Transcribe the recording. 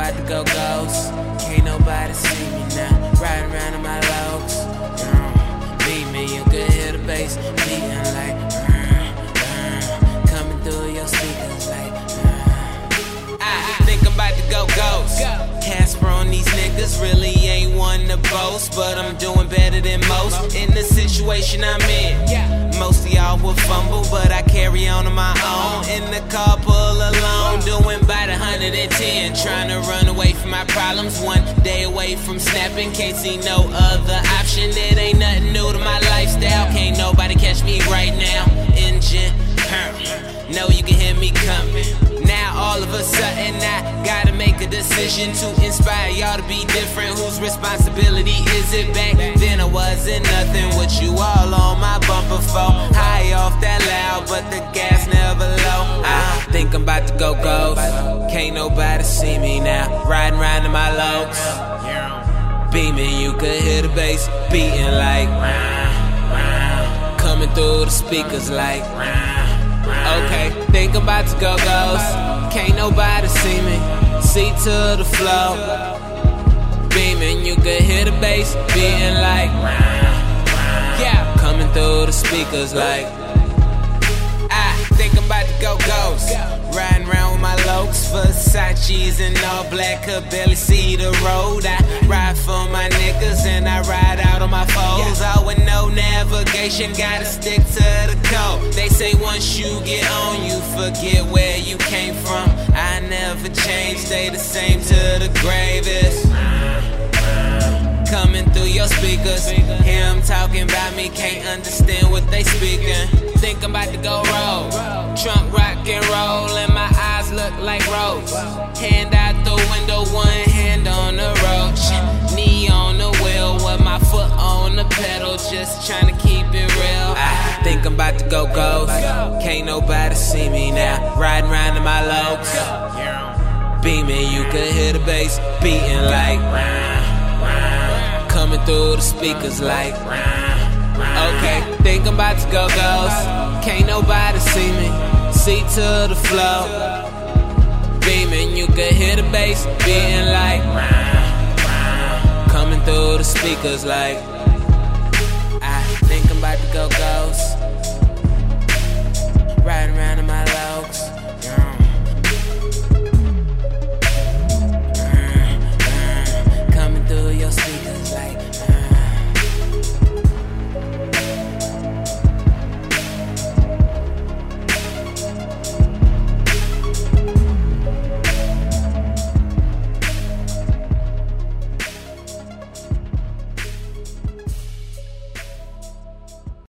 about to go ghost. Can't nobody see me now. Riding around in my locs. Beat me, you could hear the bass beating like coming through your speakers like I think I'm about to go ghost. Casper on these niggas really ain't one to boast, but I'm doing better than most in the situation I'm in. Most of y'all will fumble, but I carry on my own. In the car, pull alone, doing about 110. Trying to run away from my problems, one day away from snapping. Can't see no other option. It ain't nothing new to my lifestyle. Can't nobody catch me right now. Engine, know you can hear me coming. Now all of a sudden I gotta make a decision to inspire y'all to be different. Whose responsibility is it? Back then I wasn't nothing with you all on my bumper phone. High off that loud, but the gas never low. I think I'm about to go ghost. Can't nobody see me now. Riding around in my locs. Beaming, you could hear the bass beating like coming through the speakers like okay, think I'm about to go ghost. Can't nobody see me. Seat to the floor. Beaming, you could hear the bass beating like yeah, coming through the speakers like I think I'm about to go ghost. Riding around with my lokes, Versace's and all black, could barely see the road. I ride for my niggas and I ride out on my foes. All with no navigation, gotta stick to the code. They say once you get on, you forget where you came from. I never change, stay the same to the gravest. Coming through your speakers, hear them talking about me, can't understand what they speaking. Think I'm about to go roll, trunk rock and roll, and my eyes look like roads. Hand out the window, one hand on the road, knee on the wheel with my foot on the pedal, just trying to keep it real. I think I'm about to go ghost. Can't nobody see me now. Riding around in my locs. Beaming, you could hear the bass beating like coming through the speakers like okay, think I'm about to go ghost. Can't nobody see me. Seat to the floor. Beaming, you could hear the bass beating like coming through the speakers like I think I'm about to go ghost. Riding around in